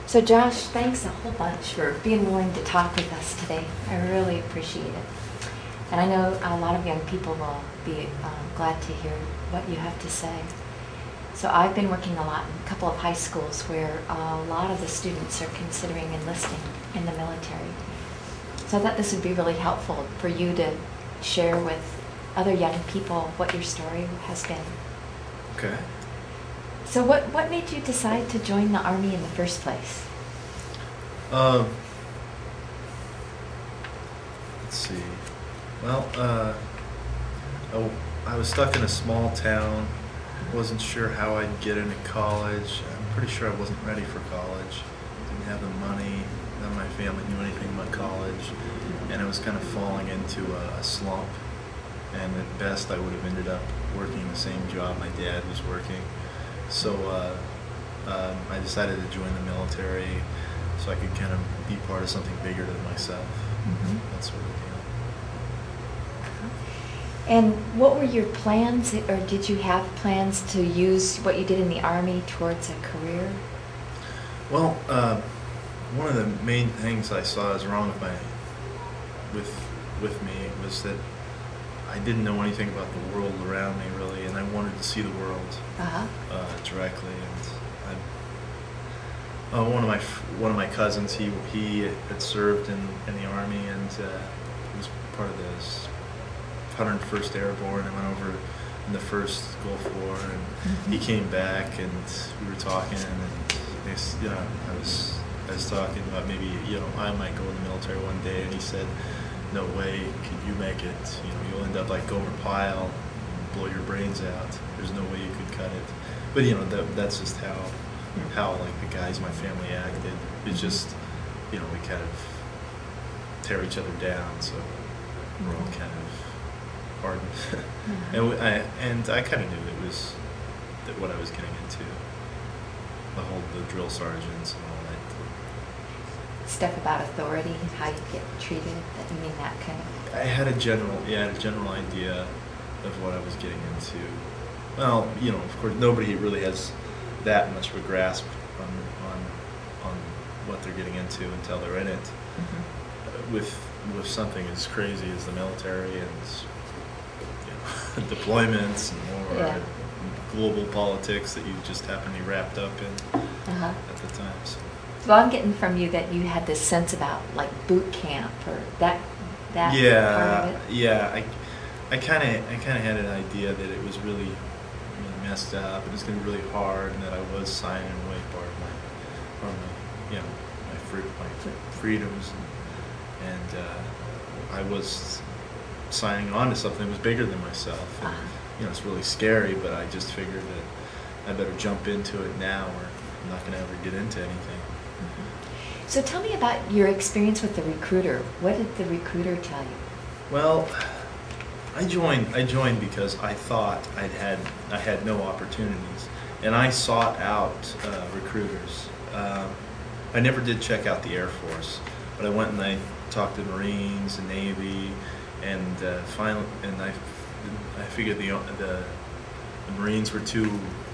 So Josh, thanks a whole bunch for being willing to talk with us today. I really appreciate it. And I know a lot of young people will be glad to hear what you have to say. So I've been working a lot in a couple of high schools where a lot of the students are considering enlisting in the military. So I thought this would be really helpful for you to share with other young people what your story has been. Okay. So what made you decide to join the Army in the first place? Let's see. Well, I was stuck in a small town. Wasn't sure how I'd get into college. I'm pretty sure I wasn't ready for college. Didn't have the money. None of my family knew anything about college. And I was kind of falling into a slump. And at best, I would have ended up working the same job my dad was working. So I decided to join the military so I could kind of be part of something bigger than myself. Mm-hmm. That sort of deal. And what were your plans, or did you have plans to use what you did in the Army towards a career? Well, one of the main things I saw as wrong with me was that I didn't know anything about the world around me really, and I wanted to see the world directly. And one of my cousins, he had served in the Army, and he was part of this 101st Airborne, and went over in the first Gulf War, and he came back, and we were talking, and I was talking about maybe I might go in the military one day, and he said, "No way could you make it. You'll end up like Gomer Pyle, blow your brains out. There's no way you could cut it." But that's just how like the guys in my family acted. It's just we kind of tear each other down, so we're all kind of hardened. And I kind of knew it was what I was getting into. The drill sergeants and all that. Stuff about authority, how you get treated, you mean that kind of... I had a general idea of what I was getting into. Well, of course, nobody really has that much of a grasp on what they're getting into until they're in it. Mm-hmm. With something as crazy as the military and deployments and more global politics that you just happen to be wrapped up in at the time. So. Well, I'm getting from you that you had this sense about like boot camp or that part of it. Yeah. I kind of had an idea that it was really messed up, and it was going to be really hard, and that I was signing away part of my freedoms, and I was signing on to something that was bigger than myself. And, it's really scary, but I just figured that I better jump into it now, or I'm not going to ever get into anything. Mm-hmm. So tell me about your experience with the recruiter. What did the recruiter tell you? Well, I joined because I thought I had no opportunities, and I sought out recruiters. I never did check out the Air Force, but I went and I talked to Marines and Navy, and finally, and I figured the Marines were too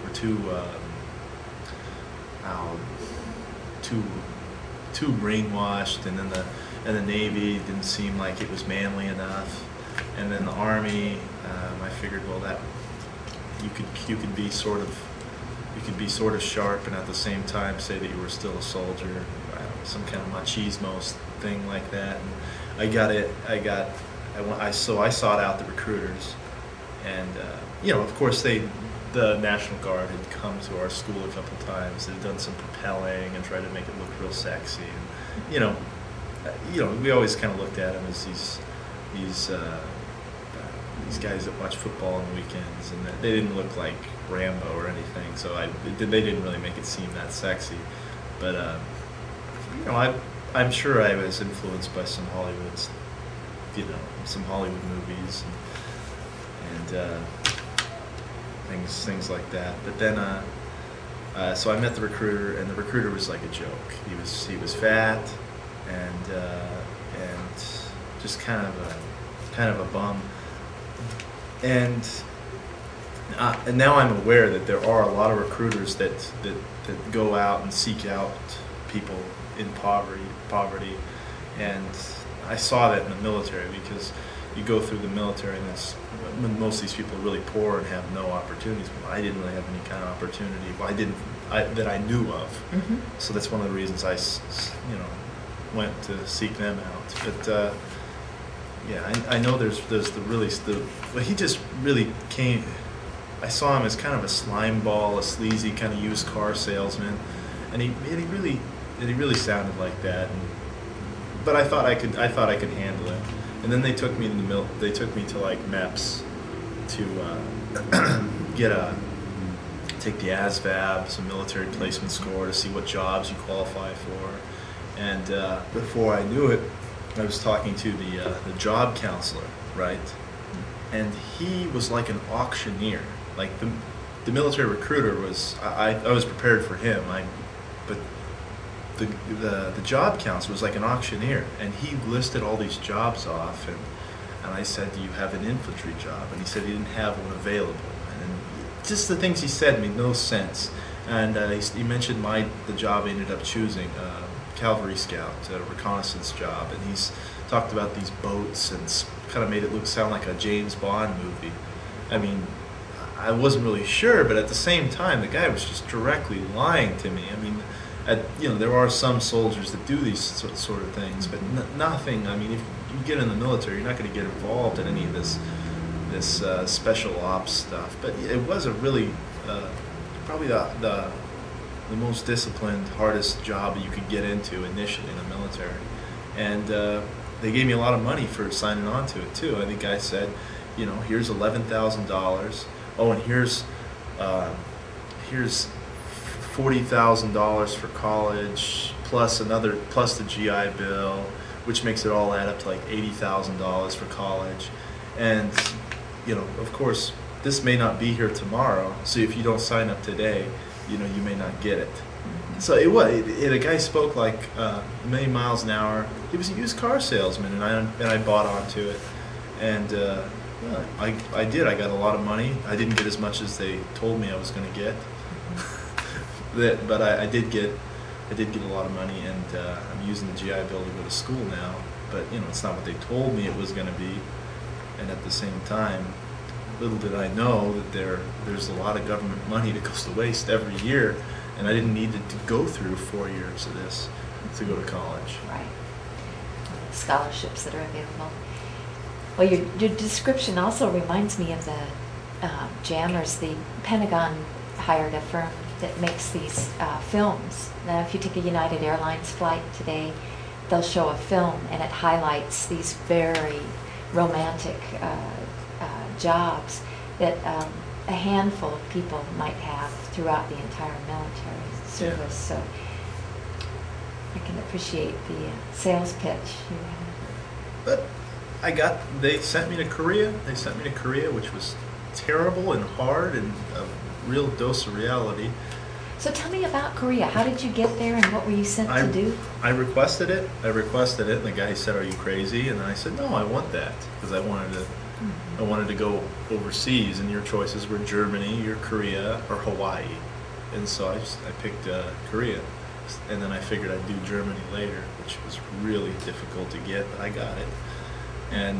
brainwashed, and then the Navy didn't seem like it was manly enough, and then the Army, I figured, well, that you could be sort of sharp and at the same time say that you were still a soldier. I don't know, some kind of machismo thing like that. And so I sought out the recruiters, and of course the National Guard had come to our school a couple times. They'd done some propelling and tried to make it look real sexy, and we always kind of looked at them as these guys that watch football on the weekends, and they didn't look like Rambo or anything, so they didn't really make it seem that sexy. But I'm sure I was influenced by some Hollywood movies and things like that. But then so I met the recruiter, and the recruiter was like a joke. He was fat and just kind of a bum. And now I'm aware that there are a lot of recruiters that go out and seek out people in poverty, and I saw that in the military, because you go through the military and most of these people are really poor and have no opportunities. Well, I didn't really have any kind of opportunity. Well, that I knew of. Mm-hmm. So that's one of the reasons I went to seek them out. But yeah, I know there's well, he just really came. I saw him as kind of a slime ball, a sleazy kind of used car salesman, and he really sounded like that. But I thought I could handle it. And then they took me to They took me to like MEPS to take the ASVAB, some military placement score, to see what jobs you qualify for. And before I knew it, I was talking to the job counselor, right? And he was like an auctioneer. Like the military recruiter was. I was prepared for him. But the job counselor was like an auctioneer, and he listed all these jobs off, and I said, "Do you have an infantry job?" And he said he didn't have one available, and just the things he said made no sense. And he mentioned the job I ended up choosing, cavalry scout, a reconnaissance job, and he's talked about these boats and kind of made it sound like a James Bond movie. I mean, I wasn't really sure, but at the same time, the guy was just directly lying to me. I mean, there are some soldiers that do these sort of things, but nothing. I mean, if you get in the military, you're not going to get involved in any of this special ops stuff. But it was a really probably the most disciplined, hardest job you could get into initially in the military, and they gave me a lot of money for signing on to it too. I think I said, here's $11,000. Oh, and here's $40,000 for college, plus the GI Bill, which makes it all add up to like $80,000 for college. And of course, this may not be here tomorrow. So if you don't sign up today, you may not get it. So a guy spoke like a million miles an hour. He was a used car salesman, and I bought onto it. And I did. I got a lot of money. I didn't get as much as they told me I was going to get. But I did get a lot of money, and I'm using the GI Bill to go to school now. But it's not what they told me it was going to be. And at the same time, little did I know that there's a lot of government money that goes to waste every year, and I didn't need to go through 4 years of this to go to college. Right. Scholarships that are available. Well, your description also reminds me of the jammers. The Pentagon hired a firm that makes these films. Now, if you take a United Airlines flight today, they'll show a film, and it highlights these very romantic jobs that a handful of people might have throughout the entire military service. Yeah. So I can appreciate the sales pitch. But they sent me to Korea. Which was terrible and hard and a real dose of reality. So tell me about Korea. How did you get there, and what were you sent to do? I requested it, and the guy said, "Are you crazy?" And I said, "No, I want that," because I wanted to go overseas, and your choices were Germany, or Korea, or Hawaii. And so I picked Korea, and then I figured I'd do Germany later, which was really difficult to get, but I got it. And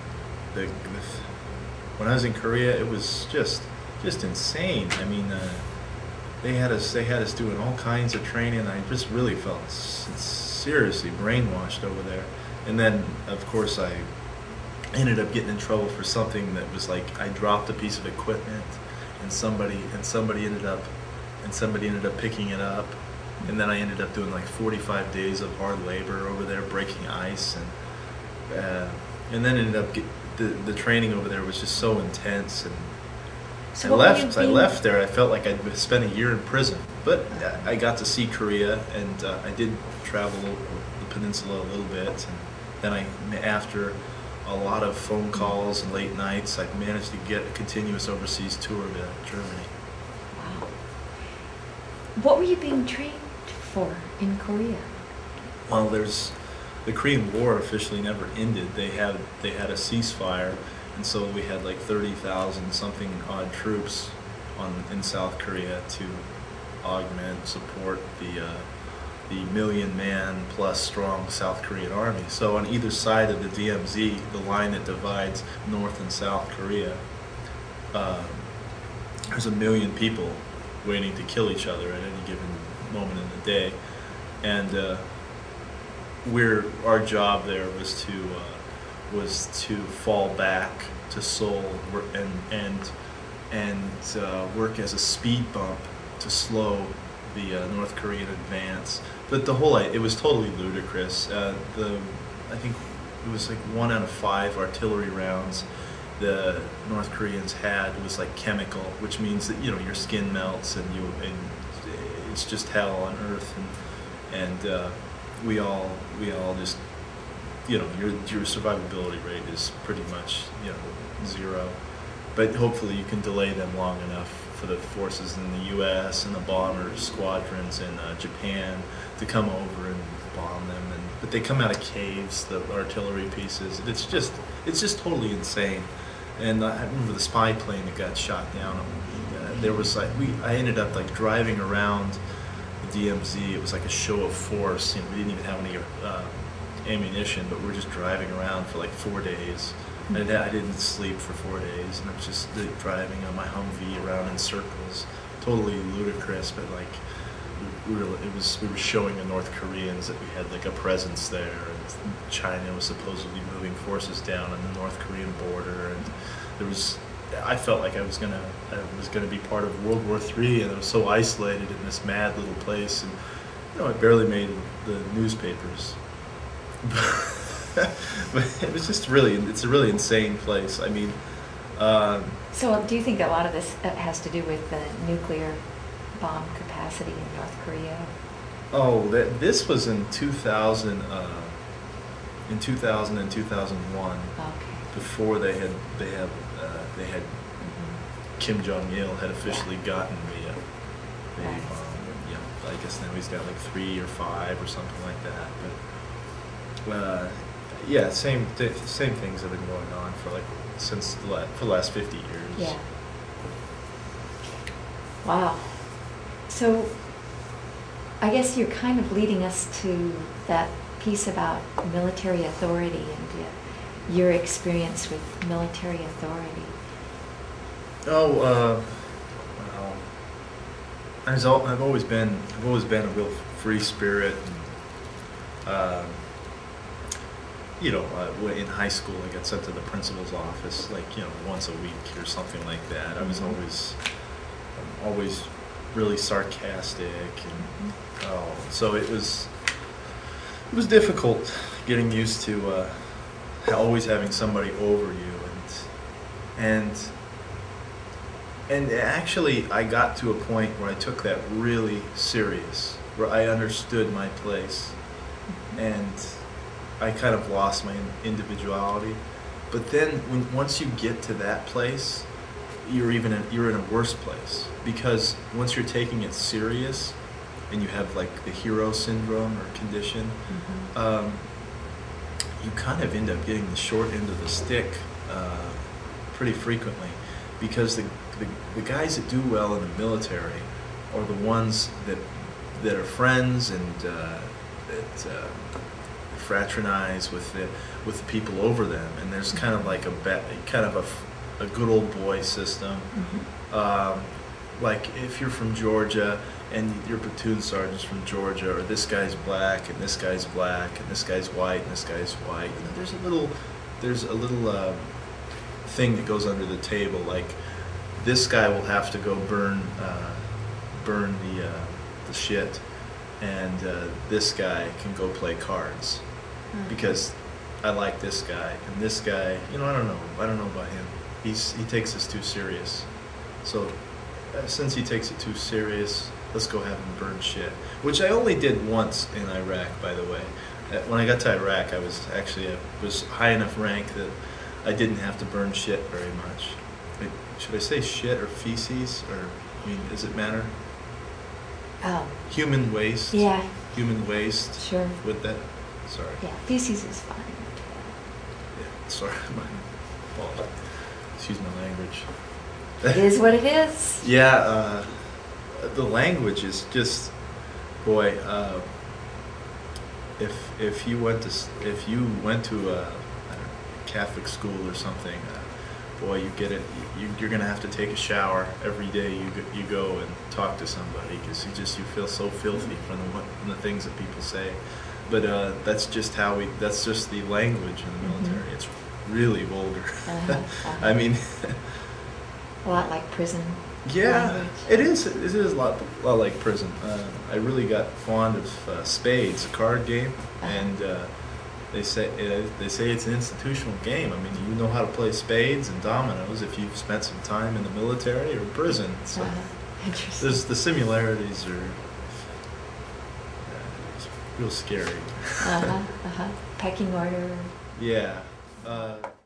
when I was in Korea, it was just insane. I mean, they had us doing all kinds of training, and I just really felt seriously brainwashed over there. And then, of course, I ended up getting in trouble for something that was like, I dropped a piece of equipment, and somebody ended up picking it up, and then I ended up doing like 45 days of hard labor over there breaking ice, and then ended up the training over there was just so intense. And so I left there. I felt like I'd spent a year in prison, but I got to see Korea, and I did travel the peninsula a little bit, and then after a lot of phone calls and late nights, I managed to get a continuous overseas tour to Germany. Wow. What were you being trained for in Korea? Well, the Korean War officially never ended. They had a ceasefire, and so we had like 30,000 something odd troops in South Korea to support the the million-man plus strong South Korean army. So on either side of the DMZ, the line that divides North and South Korea, there's 1 million people waiting to kill each other at any given moment in the day, and our job there was to fall back to Seoul and work as a speed bump to slow the North Korean advance. But it was totally ludicrous. I think it was like 1 out of 5 artillery rounds the North Koreans had was like chemical, which means that your skin melts and it's just hell on earth, and we all just your survivability rate is pretty much 0, but hopefully you can delay them long enough for the forces in the U.S. and the bomber squadrons in Japan to come over and bomb them. But they come out of caves, the artillery pieces. It's just totally insane. And I remember the spy plane that got shot down. There was I ended up driving around the DMZ. It was like a show of force. We didn't even have any ammunition, but we were just driving around for 4 days. And I didn't sleep for 4 days, and I was just driving on my Humvee around in circles, totally ludicrous. But we were showing the North Koreans that we had a presence there, and China was supposedly moving forces down on the North Korean border, and I felt like I was gonna be part of World War III, and I was so isolated in this mad little place, and I barely made the newspapers. But it was just it's a really insane place. I mean, So do you think a lot of this has to do with the nuclear bomb capacity in North Korea? Oh, this was in 2000, and 2001. Okay. Before they had Kim Jong Il had officially gotten the Right. I guess now he's got 3 or 5 or something like that. But yeah, same things have been going on for the last 50 years. Yeah. Wow. So I guess you're kind of leading us to that piece about military authority and your experience with military authority. Oh, well, I've always been a real free spirit. And, in high school, I got sent to the principal's office, once a week or something like that. I was always really sarcastic, and so it was difficult getting used to always having somebody over you, and actually I got to a point where I took that really serious, where I understood my place, and I kind of lost my individuality. But then once you get to that place, you're in a worse place, because once you're taking it serious and you have the hero syndrome or condition, you kind of end up getting the short end of the stick pretty frequently, because the guys that do well in the military are the ones that are friends and that fraternize with the people over them, and there's kind of a good old boy system. If you're from Georgia and your platoon sergeant's from Georgia, or this guy's black and this guy's black and this guy's white and this guy's white, there's a little thing that goes under the table, this guy will have to go burn the shit, and this guy can go play cards because I like this guy, and this guy, I don't know about him. He takes this too serious. So since he takes it too serious, let's go have him burn shit. Which I only did once in Iraq, by the way. When I got to Iraq, I was high enough rank that I didn't have to burn shit very much. Should I say shit or feces, or does it matter? Human waste. Yeah. Human waste. Sure. With that. Sorry. Yeah, feces is fine. Yeah. Sorry. My apologies. Excuse my language. It is what it is. Yeah. The language is just, boy. if you went to a, I don't know, Catholic school or something, boy, you get it. You're gonna have to take a shower every day. You go and talk to somebody because you feel so filthy from the things that people say. But that's just that's just the language in the military. Mm-hmm. It's really vulgar. Uh-huh. I mean, A lot like prison yeah, language. it is. It is a lot like prison. I really got fond of Spades, a card game, and they say it's an institutional game. I mean, you know how to play spades and dominoes if you've spent some time in the military or prison. So Interesting. the similarities are it's real scary. Pecking order. Yeah.